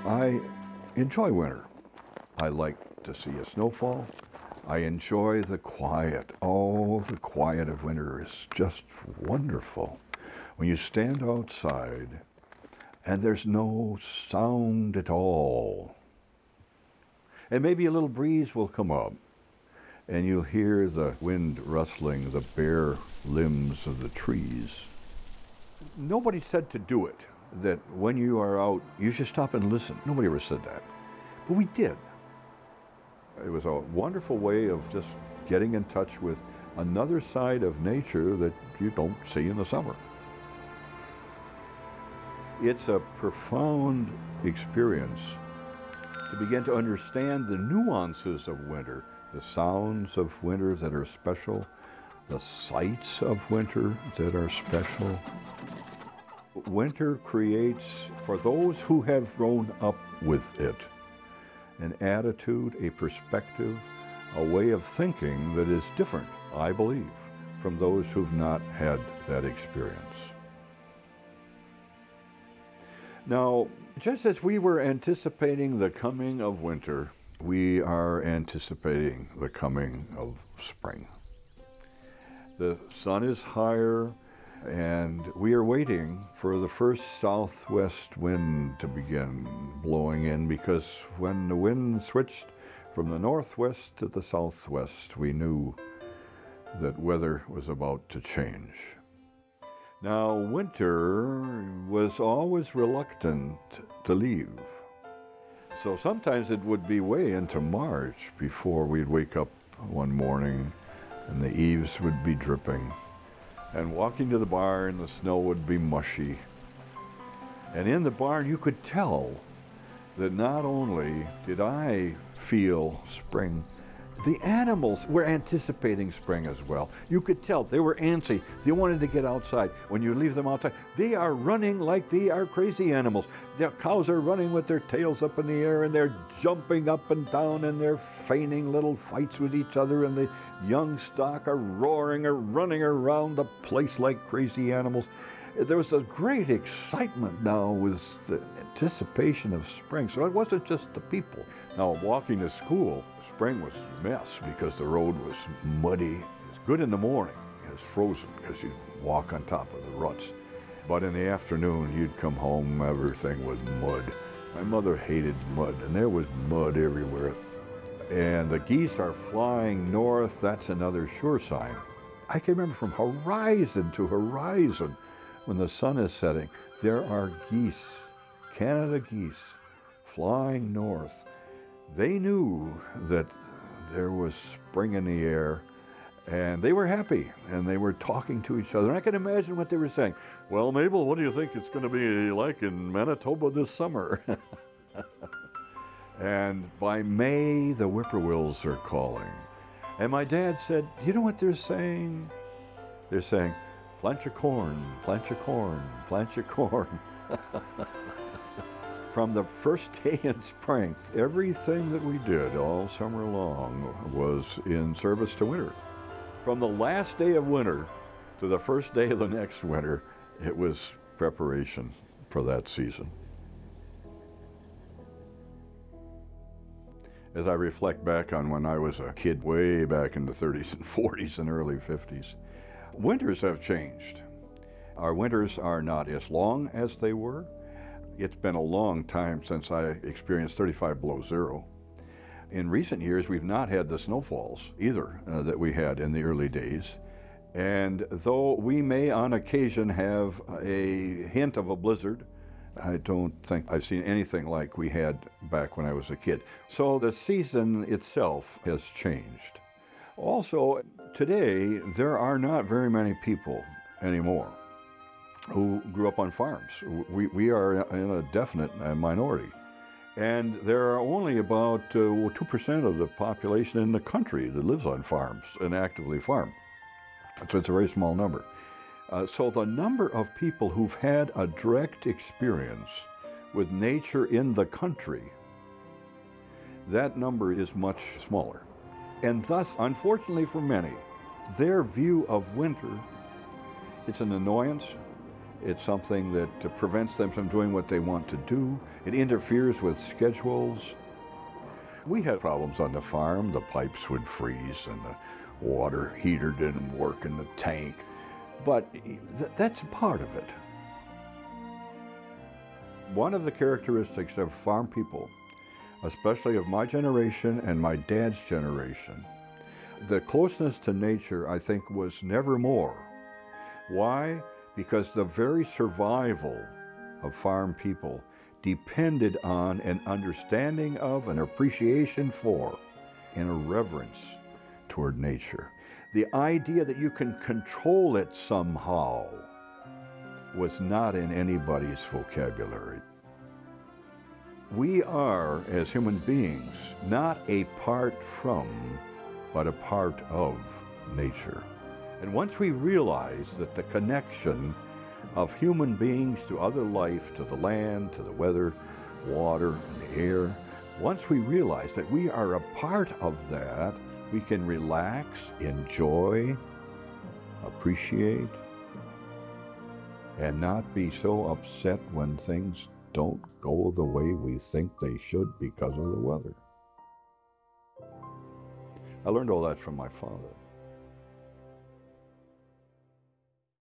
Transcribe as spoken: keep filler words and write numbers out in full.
I enjoy winter. I like to see a snowfall. I enjoy the quiet. Oh, the quiet of winter is just wonderful. When you stand outside and there's no sound at all. And maybe a little breeze will come up and you'll hear the wind rustling the bare limbs of the trees. Nobody said to do it, that when you are out, you should stop and listen. Nobody ever said that. But we did. It was a wonderful way of just getting in touch with another side of nature that you don't see in the summer. It's a profound experience to begin to understand the nuances of winter, the sounds of winter that are special, the sights of winter that are special. Winter creates, for those who have grown up with it, an attitude, a perspective, a way of thinking that is different, I believe, from those who've not had that experience. Now, just as we were anticipating the coming of winter, we are anticipating the coming of spring. The sun is higher, and we are waiting for the first southwest wind to begin blowing in, because when the wind switched from the northwest to the southwest, we knew that weather was about to change. Now, winter was always reluctant to leave. So sometimes it would be way into March before we'd wake up one morning and the eaves would be dripping. And walking to the barn, the snow would be mushy. And in the barn, you could tell that not only did I feel spring, the animals were anticipating spring as well. You could tell they were antsy. They wanted to get outside. When you leave them outside, they are running like they are crazy animals. The cows are running with their tails up in the air, and they're jumping up and down, and they're feigning little fights with each other, and the young stock are roaring or running around the place like crazy animals. There was a great excitement now with the anticipation of spring. So it wasn't just the people. Now, walking to school, spring was a mess because the road was muddy. It was good in the morning. It was frozen because you'd walk on top of the ruts. But in the afternoon, you'd come home, everything was mud. My mother hated mud, and there was mud everywhere. And the geese are flying north. That's another sure sign. I can remember from horizon to horizon, when the sun is setting, there are geese, Canada geese, flying north. They knew that there was spring in the air, and they were happy, and they were talking to each other. And I can imagine what they were saying. Well, Mabel, what do you think it's going to be like in Manitoba this summer? And by May, the whippoorwills are calling. And my dad said, do you know what they're saying? They're saying, plant your corn, plant your corn, plant your corn. From the first day in spring, everything that we did all summer long was in service to winter. From the last day of winter to the first day of the next winter, it was preparation for that season. As I reflect back on when I was a kid, way back in the thirties and forties and early fifties, winters have changed. Our winters are not as long as they were. It's been a long time since I experienced thirty-five below zero. In recent years, we've not had the snowfalls either uh, that we had in the early days. And though we may on occasion have a hint of a blizzard, I don't think I've seen anything like we had back when I was a kid. So the season itself has changed. Also, today, there are not very many people anymore who grew up on farms. We, we are in a definite minority. And there are only about uh, two percent of the population in the country that lives on farms and actively farm. So it's a very small number. Uh, so the number of people who've had a direct experience with nature in the country, that number is much smaller. And thus, unfortunately for many, their view of winter, it's an annoyance, It's something that uh, prevents them from doing what they want to do. It interferes with schedules. We had problems on the farm. The pipes would freeze and the water heater didn't work in the tank. But th- that's a part of it. One of the characteristics of farm people, especially of my generation and my dad's generation, the closeness to nature, I think, was never more. Why? Because the very survival of farm people depended on an understanding of, an appreciation for, and a reverence toward nature. The idea that you can control it somehow was not in anybody's vocabulary. We are, as human beings, not a part from, but a part of nature. And once we realize that the connection of human beings to other life, to the land, to the weather, water, and the air, once we realize that we are a part of that, we can relax, enjoy, appreciate, and not be so upset when things don't go the way we think they should because of the weather. I learned all that from my father.